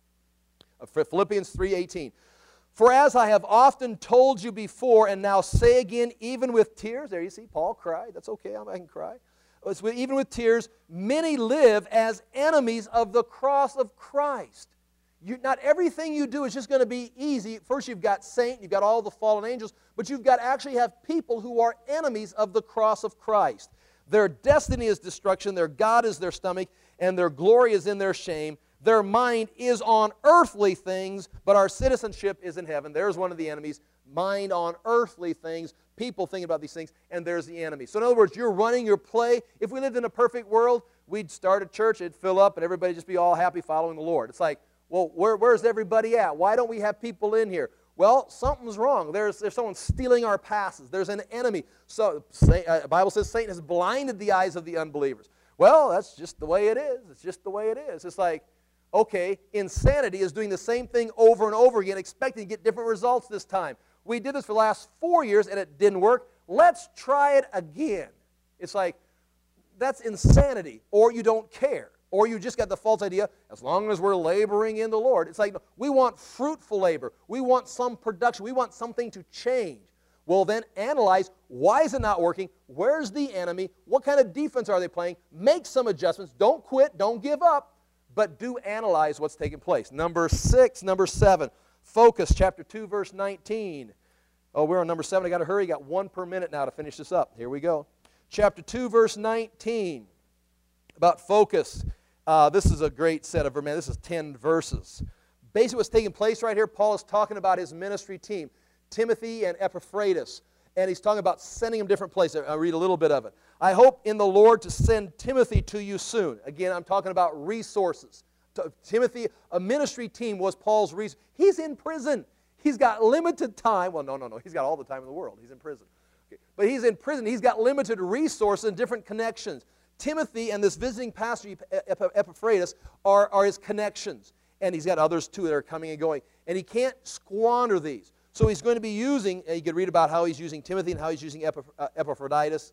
Philippians three eighteen. For as I have often told you before, and now say again, even with tears, there you see, Paul cried. That's okay, I can cry. It's with, even with tears, many live as enemies of the cross of Christ. You, not everything you do is just going to be easy. First, you've got Satan, you've got all the fallen angels, but you've got to actually have people who are enemies of the cross of Christ. Their destiny is destruction, their God is their stomach, and their glory is in their shame. Their mind is on earthly things, but our citizenship is in heaven. There's one of the enemies. Mind on earthly things, people thinking about these things, and there's the enemy. So in other words, you're running your play. If we lived in a perfect world, we'd start a church, it'd fill up, and everybody just be all happy following the Lord. It's like, well, where, where's everybody at? Why don't we have people in here? Well, something's wrong. There's, there's someone stealing our passes. There's an enemy. So uh, the Bible says Satan has blinded the eyes of the unbelievers. Well, that's just the way it is. It's just the way it is. It's like, okay, insanity is doing the same thing over and over again, expecting to get different results this time. We did this for the last four years, and it didn't work. Let's try it again. It's like, that's insanity, or you don't care, or you just got the false idea, as long as we're laboring in the Lord. It's like, no, we want fruitful labor. We want some production. We want something to change. Well, then analyze, why is it not working? Where's the enemy? What kind of defense are they playing? Make some adjustments. Don't quit. Don't give up. But do analyze what's taking place. Number six, number seven, focus, chapter two, verse nineteen. Oh, we're on number seven. I got to hurry. Got one per minute now to finish this up. Here we go. Chapter two, verse nineteen, about focus. Uh, this is a great set of, man, this is ten verses. Basically what's taking place right here, Paul is talking about his ministry team, Timothy and Epaphroditus. And he's talking about sending them different places. I'll read a little bit of it. I hope in the Lord to send Timothy to you soon. Again, I'm talking about resources. Timothy, a ministry team was Paul's resource. He's in prison. He's got limited time. Well, no, no, no. He's got all the time in the world. He's in prison. Okay. But he's in prison. He's got limited resources and different connections. Timothy and this visiting pastor, Epaphroditus, are, are his connections. And he's got others too that are coming and going. And he can't squander these. So he's going to be using, you could read about how he's using Timothy and how he's using Epaphroditus,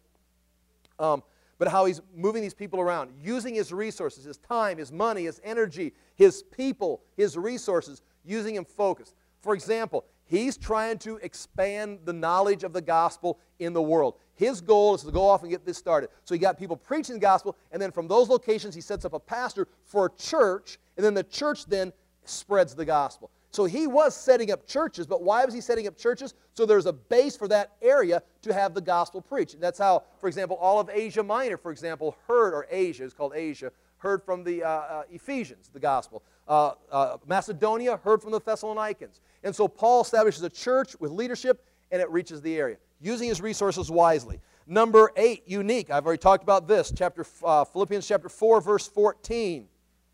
um, but how he's moving these people around, using his resources, his time, his money, his energy, his people, his resources, using them focused. For example, he's trying to expand the knowledge of the gospel in the world. His goal is to go off and get this started. So he got people preaching the gospel, and then from those locations he sets up a pastor for a church, and then the church then spreads the gospel. So he was setting up churches, but why was he setting up churches? So there's a base for that area to have the gospel preached. And that's how, for example, all of Asia Minor, for example, heard, or Asia, it's called Asia, heard from the uh, uh, Ephesians, the gospel. Uh, uh, Macedonia heard from the Thessalonians. And so Paul establishes a church with leadership, and it reaches the area, using his resources wisely. Number eight, unique. I've already talked about this. Chapter uh, Philippians chapter four, verse fourteen.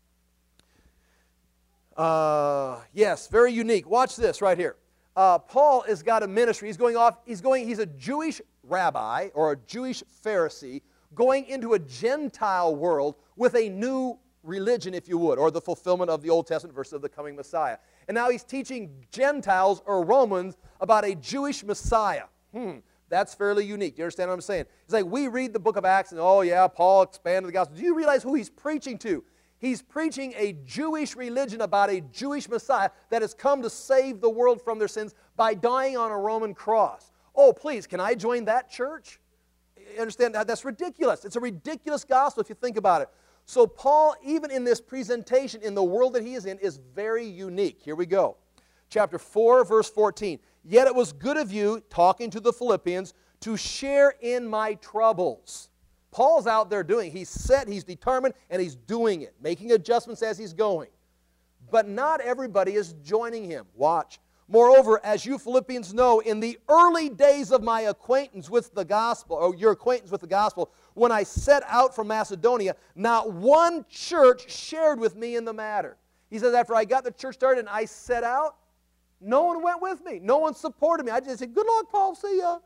Uh, yes, very unique. Watch this right here. Uh, Paul has got a ministry. He's going off. He's going. He's a Jewish rabbi or a Jewish Pharisee going into a Gentile world with a new religion, if you would, or the fulfillment of the Old Testament verses of the coming Messiah. And now he's teaching Gentiles or Romans about a Jewish Messiah. Hmm, that's fairly unique. Do you understand what I'm saying? It's like we read the book of Acts and, oh yeah, Paul expanded the gospel. Do you realize who he's preaching to? He's preaching a Jewish religion about a Jewish Messiah that has come to save the world from their sins by dying on a Roman cross. Oh, please, can I join that church? You understand? That's ridiculous. It's a ridiculous gospel if you think about it. So Paul, even in this presentation, in the world that he is in, is very unique. Here we go. Chapter four, verse fourteen. Yet it was good of you, talking to the Philippians, to share in my troubles. Paul's out there doing it. He's set, he's determined, and he's doing it, making adjustments as he's going. But not everybody is joining him. Watch. Moreover, as you Philippians know, in the early days of my acquaintance with the gospel, or your acquaintance with the gospel, when I set out from Macedonia, not one church shared with me in the matter. He says, after I got the church started and I set out, no one went with me. No one supported me. I just said, good luck, Paul, see ya.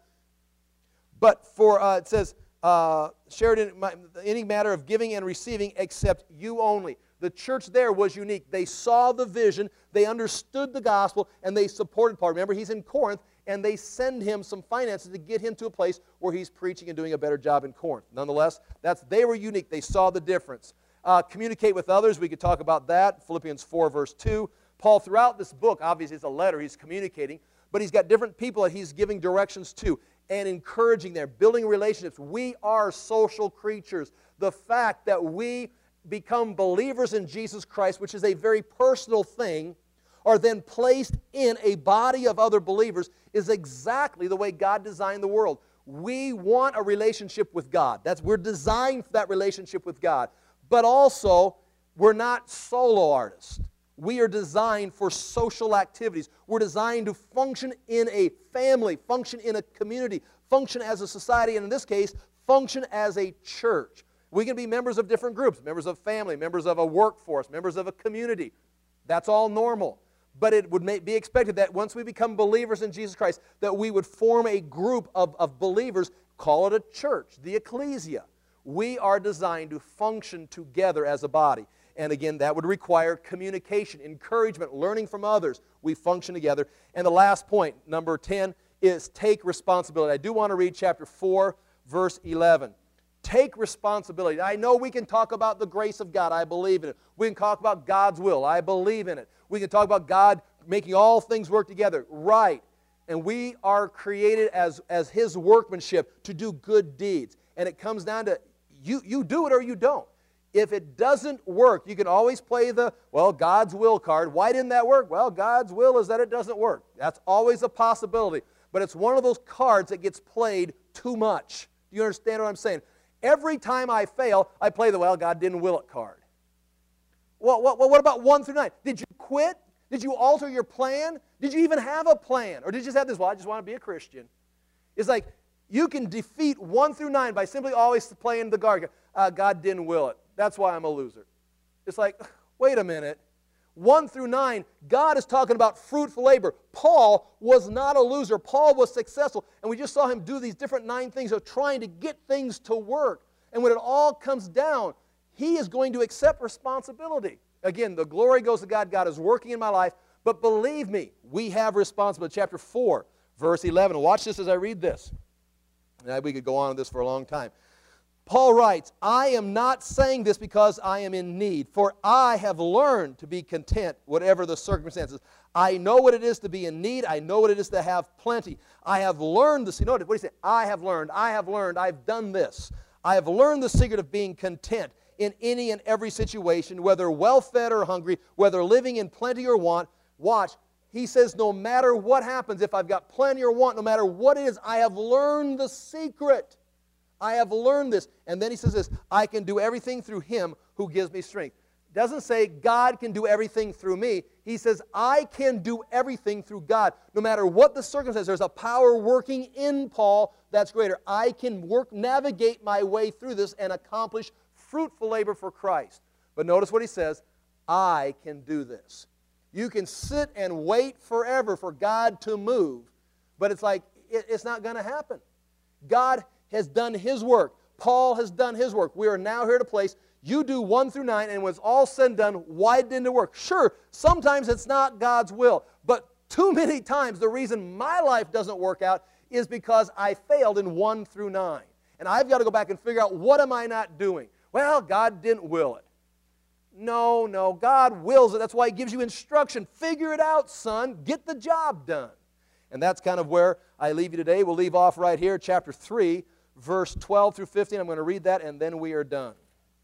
But for, uh, it says, uh, shared in my, any matter of giving and receiving except you only. The church there was unique. They saw the vision, they understood the gospel, and they supported Paul. Remember, he's in Corinth, and they send him some finances to get him to a place where he's preaching and doing a better job in Corinth. Nonetheless, that's, they were unique. They saw the difference. Uh, communicate with others. We could talk about that. Philippians four, verse two. Paul, throughout this book, obviously it's a letter, he's communicating, but he's got different people that he's giving directions to and encouraging them, building relationships. We are social creatures. The fact that we become believers in Jesus Christ, which is a very personal thing, are then placed in a body of other believers, is exactly the way God designed the world. We want a relationship with God. That's, we're designed for that relationship with God. But also, we're not solo artists. We are designed for social activities. We're designed to function in a family, function in a community, function as a society, and in this case, function as a church. We can be members of different groups, members of family, members of a workforce, members of a community. That's all normal. But it would be expected that once we become believers in Jesus Christ, that we would form a group of, of believers, call it a church, the ecclesia. We are designed to function together as a body. And again, that would require communication, encouragement, learning from others. We function together. And the last point, number ten, is take responsibility. I do want to read chapter four, verse eleven. Take responsibility. I know we can talk about the grace of God. I believe in it. We can talk about God's will. I believe in it. We can talk about God making all things work together. Right. And we are created as, as His workmanship to do good deeds. And it comes down to you, you do it or you don't. If it doesn't work, you can always play the, well, God's will card. Why didn't that work? Well, God's will is that it doesn't work. That's always a possibility. But it's one of those cards that gets played too much. Do you understand what I'm saying? Every time I fail, I play the, well, God didn't will it card. Well, what, what about one through nine? Did you quit? Did you alter your plan? Did you even have a plan? Or did you just have this, well, I just want to be a Christian? It's like you can defeat one through nine by simply always playing the guard. Uh, God didn't will it. That's why I'm a loser. It's like, wait a minute. One through nine, God is talking about fruitful labor. Paul was not a loser. Paul was successful. And we just saw him do these different nine things of trying to get things to work. And when it all comes down, he is going to accept responsibility. Again, the glory goes to God. God is working in my life. But believe me, we have responsibility. Chapter four, verse eleven. Watch this as I read this. And we could go on with this for a long time. Paul writes, I am not saying this because I am in need, for I have learned to be content, whatever the circumstances. I know what it is to be in need. I know what it is to have plenty. I have learned this. You know what do you say? I have learned. I have learned. I've done this. I have learned the secret of being content in any and every situation, whether well-fed or hungry, whether living in plenty or want. Watch. He says, no matter what happens, if I've got plenty or want, no matter what it is, I have learned the secret. I have learned this. And then he says this, I can do everything through Him who gives me strength. Doesn't say God can do everything through me. He says I can do everything through God. No matter what the circumstance, there's a power working in Paul that's greater. I can work, navigate my way through this and accomplish fruitful labor for Christ. But notice what he says, I can do this. You can sit and wait forever for God to move, but it's like it, it's not going to happen. God has done His work. Paul has done his work. We are now here at a place, you do one through nine, and when it's all said and done, why didn't it work? Sure, sometimes it's not God's will, but too many times the reason my life doesn't work out is because I failed in one through nine. And I've got to go back and figure out, what am I not doing? Well, God didn't will it. No, no, God wills it. That's why He gives you instruction. Figure it out, son. Get the job done. And that's kind of where I leave you today. We'll leave off right here, chapter three, verse twelve through fifteen. I'm going to read that, and then we are done.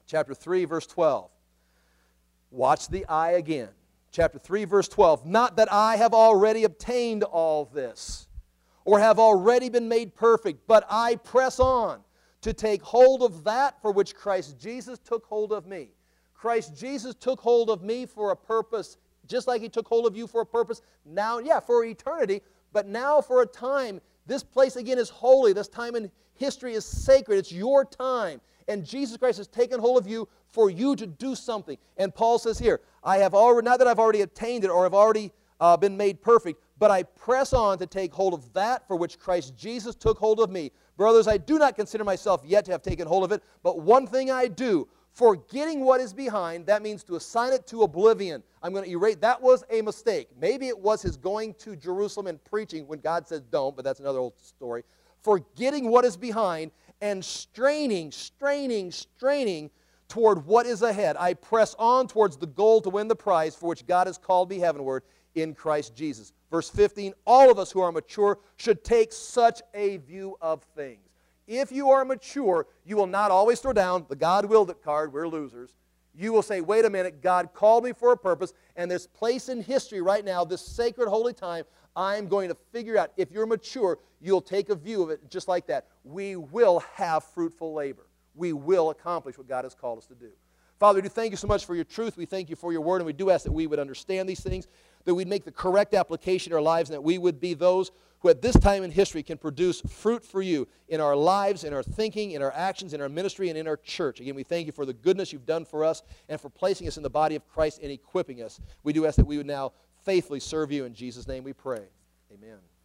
chapter three, verse twelve. Watch the I again. Chapter three, verse twelve. Not that I have already obtained all this, or have already been made perfect, but I press on to take hold of that for which Christ Jesus took hold of me. Christ Jesus took hold of me for a purpose, just like He took hold of you for a purpose. Now, yeah, for eternity, but now for a time. This place again is holy. This time in history is sacred. It's your time. And Jesus Christ has taken hold of you for you to do something. And Paul says here, I have already, not that I've already attained it or have already uh, been made perfect, but I press on to take hold of that for which Christ Jesus took hold of me. Brothers, I do not consider myself yet to have taken hold of it, but one thing I do, forgetting what is behind, that means to assign it to oblivion. I'm going to erase, that was a mistake. Maybe it was his going to Jerusalem and preaching when God says don't, but that's another old story. Forgetting what is behind and straining, straining, straining toward what is ahead. I press on towards the goal to win the prize for which God has called me heavenward in Christ Jesus. Verse fifteen, all of us who are mature should take such a view of things. If you are mature, you will not always throw down the God willed it card, we're losers. You will say, wait a minute, God called me for a purpose, and this place in history right now, this sacred holy time, I'm going to figure out. If you're mature, you'll take a view of it just like that. We will have fruitful labor. We will accomplish what God has called us to do. Father, we do thank you so much for your truth. We thank you for your word, and we do ask that we would understand these things, that we'd make the correct application in our lives, and that we would be those who at this time in history can produce fruit for you in our lives, in our thinking, in our actions, in our ministry, and in our church. Again, we thank you for the goodness you've done for us and for placing us in the body of Christ and equipping us. We do ask that we would now faithfully serve you. In Jesus' name we pray. Amen.